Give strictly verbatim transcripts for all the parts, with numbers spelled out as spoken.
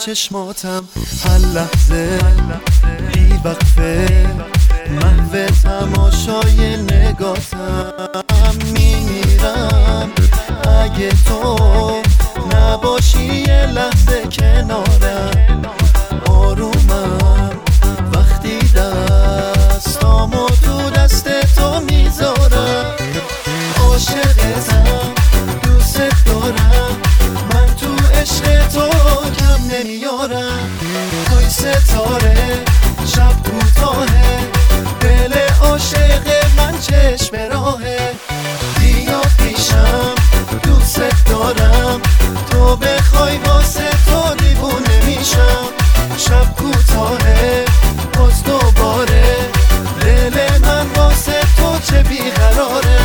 چشماتم، هر لحظه بی وقفه محو تماشای نگاتم. میمیرم اگه تو نباشی یه لحظه کنارم. آرومم وقتی دستامو تو دست تو میذارم. عاشقتم، دوست دارم، من تو عشق تو کم نمیارم. توی ستاره شب کوتاهه، دل عاشق من چشم راهه. بیا پیشم دوست دارم، تو بخوای واسه تو دیوونه میشم. شب کوتاهه باز دوباره، دل من واسه تو چه بیقراره.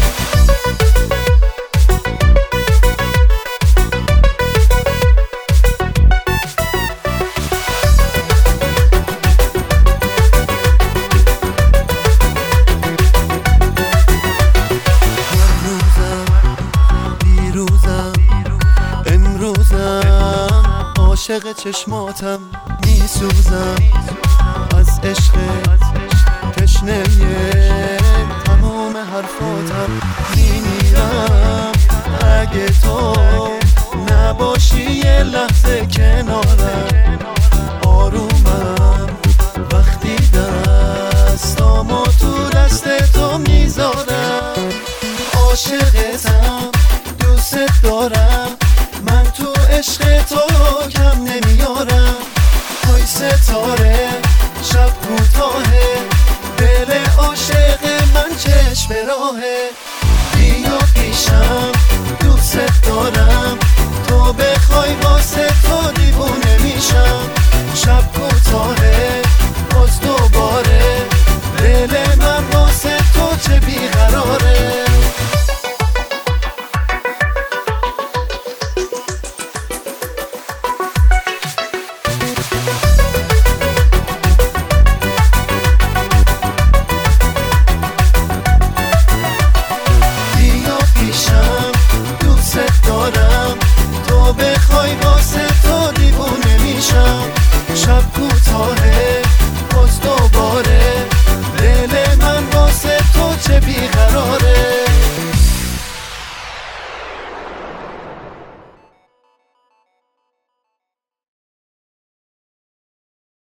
عاشق چشماتم، میسوزم از عشق تشنه تمام حرفاتم. میمیرم اگه تو نباشی یه لحظه کنارم. آرومم وقتی دستامو تو دست تو میذارم. عاشقتم، دوست دارم، من تو عشق تو کم نمیارم. توی ستاره شب کوتاهه، دل عاشق من چشم راهه. بیا پیشم دوست دارم، تو بخوای واسه